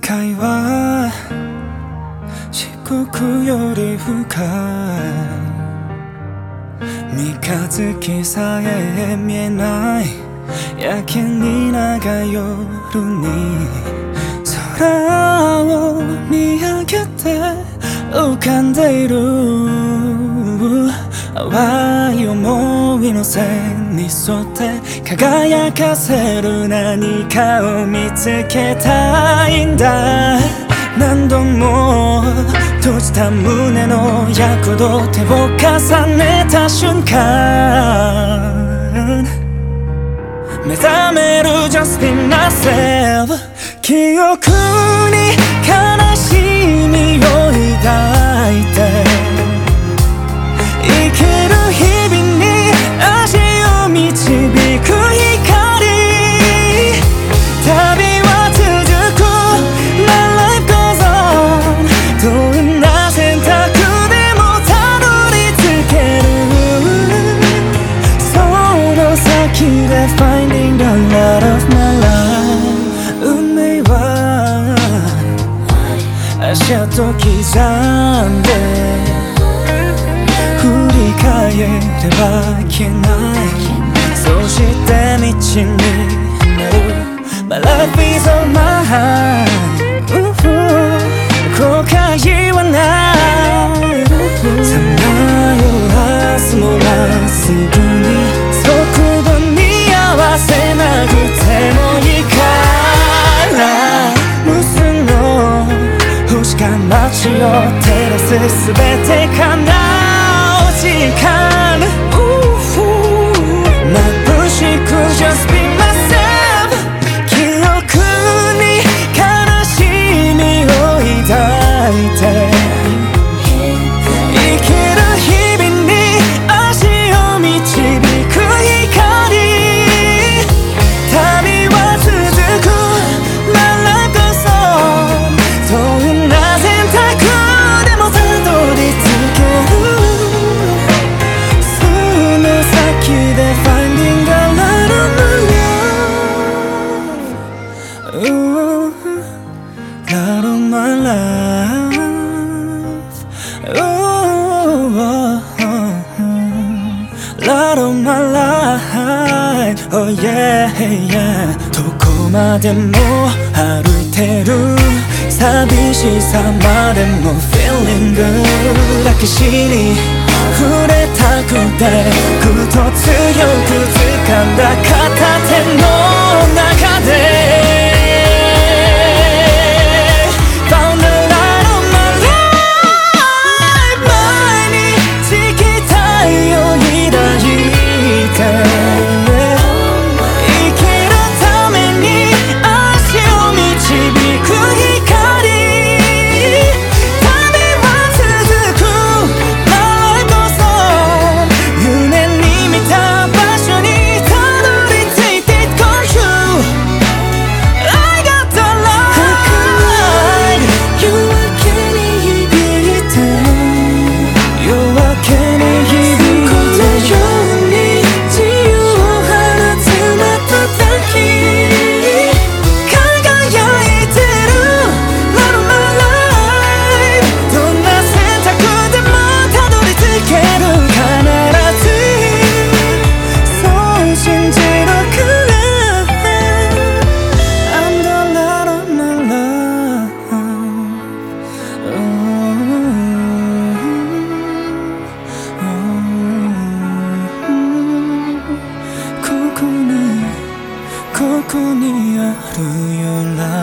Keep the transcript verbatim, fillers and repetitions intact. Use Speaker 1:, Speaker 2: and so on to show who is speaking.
Speaker 1: 界は四国より深い、三日月さえ見えないやけに長い夜に空を見上げて浮かんでいる淡い思いの線に沿って輝かせる何かを見つけたいんだ。何度も閉じた胸の躍動、手を重ねた瞬間目覚める Just be myself。 記憶に悲しみを抱いて生きる日々に足を導く光、旅は続く My life goes on。 どんな選択でもたどり着ける、その先で Finding the light of my life。 運命は足跡刻んで振り返れば消えない、そして道になる My life is on my heart。 後悔はないさまよわすもまっすぐに速度に合わせなくてもいいから無数の星が街を照らすすべて叶う時間、眩しく Just be myself。 記憶に悲しみを抱いて生きる日々に足を導く光、旅は続く My life goes on。 どんな選択でもたどり着ける、その先で Finding the light of my life。 Ooh, light of my life。 Ooh, light of my life。 Oh yeah, yeah。 どこまでも歩いてる寂しさまでも Feeling good。 抱きしに触れたくてぐっと強く掴んだ片手の中で Found the light of my life。 前に突き太陽に抱いて生きるために足を導く光、旅は続く My life goes on。 夢に見た場所にたどり着いて It come true。 I got the light。 夜明けに響いて夜明けに響いてように自由を放つ瞬き、輝いてる Light of my life。 どんな選択でもたどり着ける、必ずそう信じるから I'm the light of my life。 ここにここにあるよ Light